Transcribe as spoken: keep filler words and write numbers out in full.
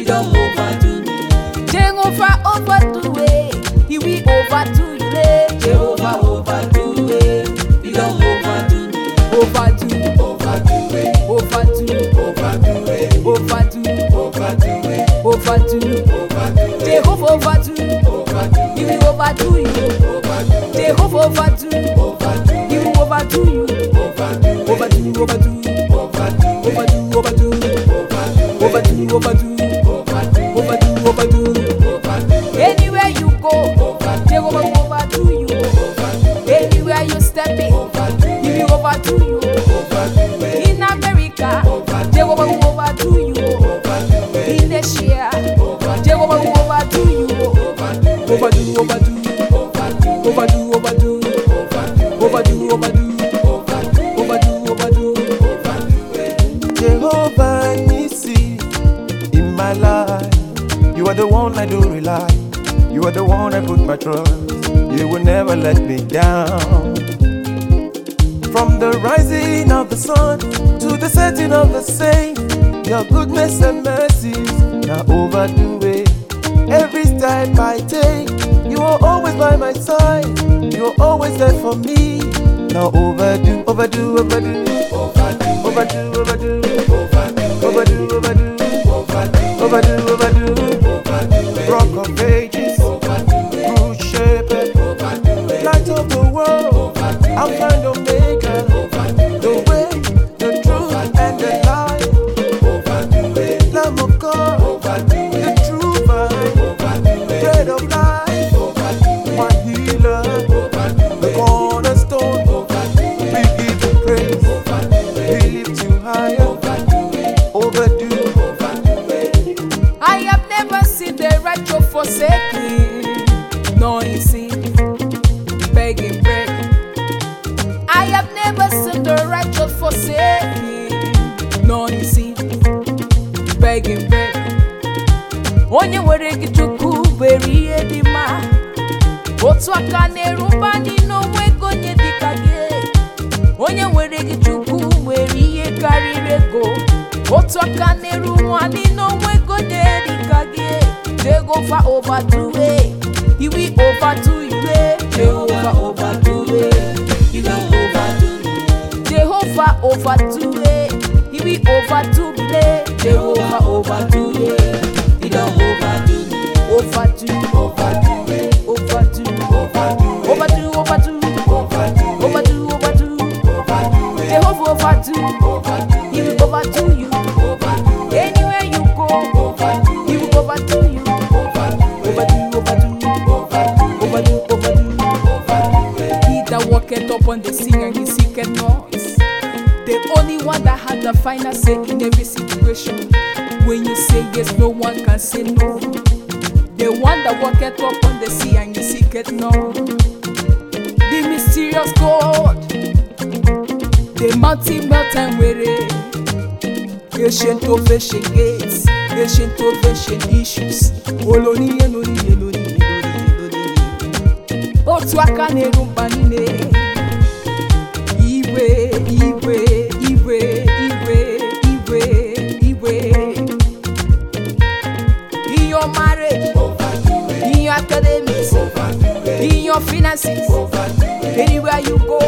you don't overdo me. Jehovah overdo it, he will overdo you. Jehovah overdo it, you don't overdo me. Overdo, Overdo it, overdo, overdo it, overdo, overdo it, overdo. overdo it, Jehovah overdo, overdo he will overdo you. overdo Jehovah overdo, overdo he will overdo you. overdo Overdo, overdo, overdo overdo, overdo, overdo, overdo, overdo, overdo. Anywhere you go, Jehovah will overdo you. Anywhere you step in, he will overdo you. In America, Jehovah will overdo you. In Asia, Jehovah will overdo you. Overdo, overdo, overdo, overdo, overdo, overdo, overdo, overdo. Jehovah Nissi, in my life, you are the one I do rely. You are the one I put my trust. You will never let me down. From the rising of the sun to the setting of the same, your goodness and mercies now overdo it. Every step I take, you are always by my side. You are always there for me. Now overdo, overdo, overdo, overdo, overdo, overdo, overdo, overdo, overdo, overdo. Rock of ages, good shepherd, light of the world, Alpha and Omega, the way, the truth, and the life. Lamb of God, the true vine, bread of life, my healer, the cornerstone. We give you praise, we lift you higher. Overdo. I have never seen the righteous forsaken, nor his seed begging bread. I have never seen the righteous forsaken, nor his seed begging bread. Onye nwere gị Chukwu were ihe dị mma, otu aka na-erumba n'onwe ego onye dịka gị. Onye nwere gị Chukwu were ihe karịrị ego, otu aka na-eru nwa n'onwe ego onye dịka gị. Jehovah overdo it, he will overdo you. Jehovah overdo it, you don't overdo me. Jehovah overdo it, he will overdo me. Jehovah overdo it, you don't overdo me. Overdo, Overdo it, overdo, overdo it, overdo, overdo, overdo it, overdo, overdo. overdo it, Jehovah overdo, overdo he will overdo you. overdo it, Anywhere you go, overdo he will overdo you. overdo Overdo, overdo, overdo, overdo. He that walketh upon the sea and he seeketh not. The only one that had the final say in every situation. When you say yes, no one can say no. The one that walketh upon the sea and he seeketh not. The mysterious God, the mountain melt and weary, ancient of ancient gates, ancient of ancient issues. Oloni, Eloni, Eloni, Eloni, Eloni. Otu aka na-erumba niile. Igwe, igwe, igwe, igwe, igwe, igwe. In your marriage, in your academics, in your finances, anywhere you go,